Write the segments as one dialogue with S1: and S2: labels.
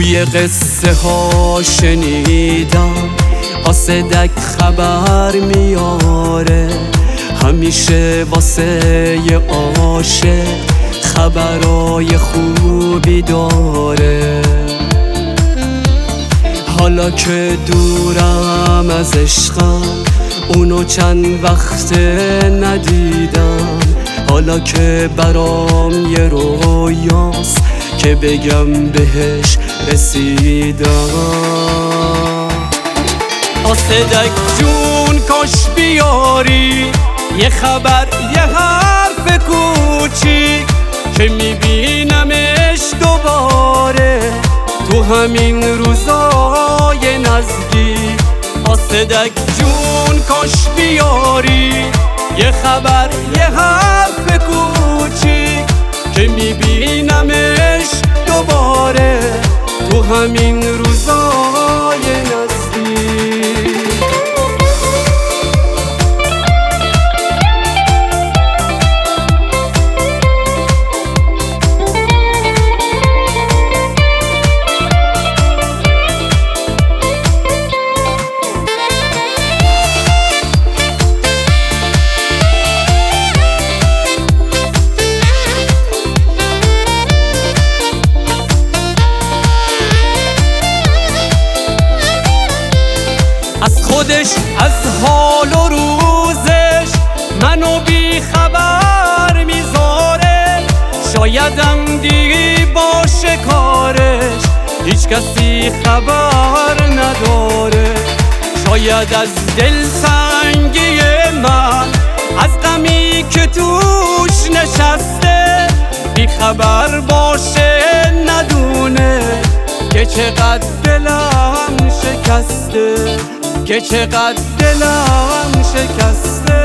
S1: توی قصه ها شنیدم قاصدک خبر میاره، همیشه واسه یه عاشق خبرای خوبی داره. حالا که دورم از عشقم اونو چند وقت ندیدم، حالا که برام یه رویاست که بگم بهش رسیدم. قاصدک جون کاش بیاری یه خبر یه حرف کوچیک که میبینمش دوباره تو همین روزای نزدیک. قاصدک جون کاش بیاری یه خبر یه حرف کوچیک که میبینمش دوباره تو همین روزای نزدیک. از خودش از حال و روزش منو بی خبر میذاره، شایدم دیگه باشه کارش هیچ کسی خبر نداره. شاید از دلتنگی من از غمی که توش نشسته بی خبر باشه ندونه که چقدر دلم شکسته، که چقدر دلم شکسته.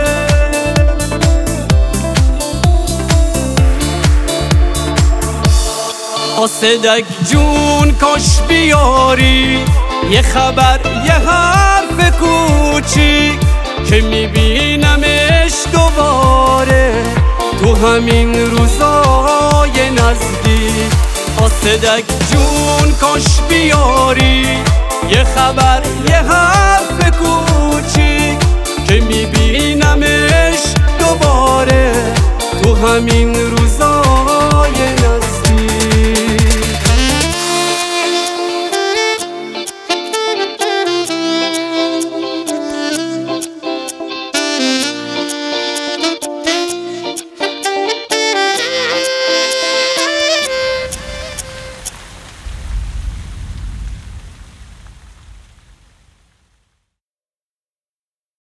S1: قاصدک جون کاش بیاری یه خبر یه حرف کوچیک که میبینمش دوباره تو همین روزای نزدیک. قاصدک جون کاش بیاری یه خبر یه حرف کوچیک که میبینمش دوباره تو همین روز